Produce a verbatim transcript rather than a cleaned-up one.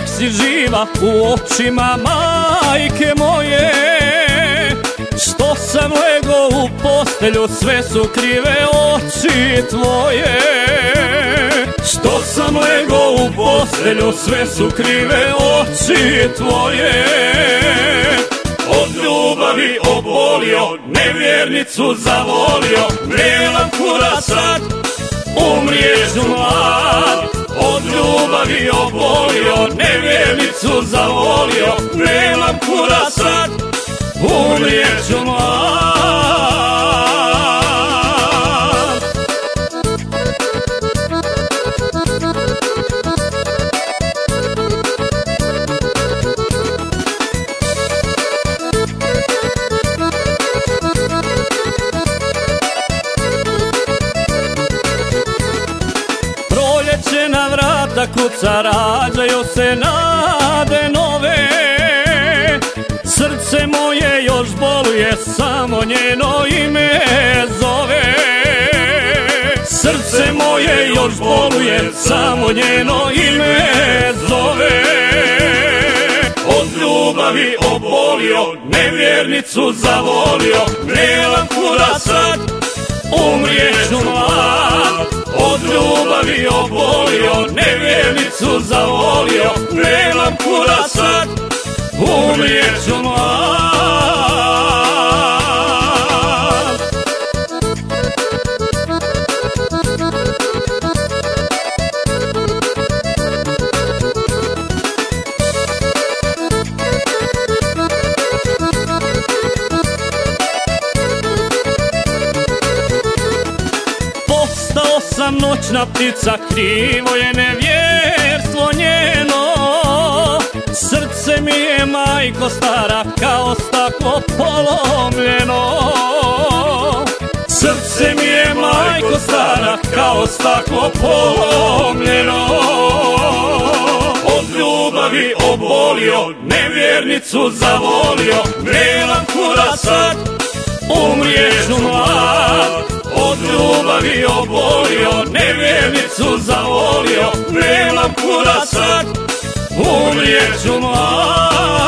dok si živa u očima majke moje. Što sam lego u postelju, sve su krive oči tvoje. Što sam lego u postelju, sve su krive oči tvoje. Od ljubavi obolio, nevjernicu zavolio, nemam kura sad, umrijeću mlad. Od ljubavi obolio, nevjernicu zavolio, nemam kura sad, umrijeću mlad. Proljeće na vrata kuca, rađaju se nade nove. Srce moje još boluje, samo njeno ime zove. Srce moje još boluje, samo njeno ime zove. Od ljubavi obolio, nevjernicu zavolio, nemam kura sad, umrijeću mlad. Od ljubavi obolio, nevjernicu zavolio, nemam kura sad, umrijeću mlad. Postao sam noćna ptica, krivo je nevjerstvo njeno. Srce mi je, majko stara, kao staklo polomljeno. Srce mi je, majko stara, kao staklo polomljeno. Od ljubavi obolio, nevjernicu zavolio, nemam kura sad, umrijeću mlad. Od ljubavi obolio, nevjernicu zavolio, nemam kura sad, umrijeću mlad.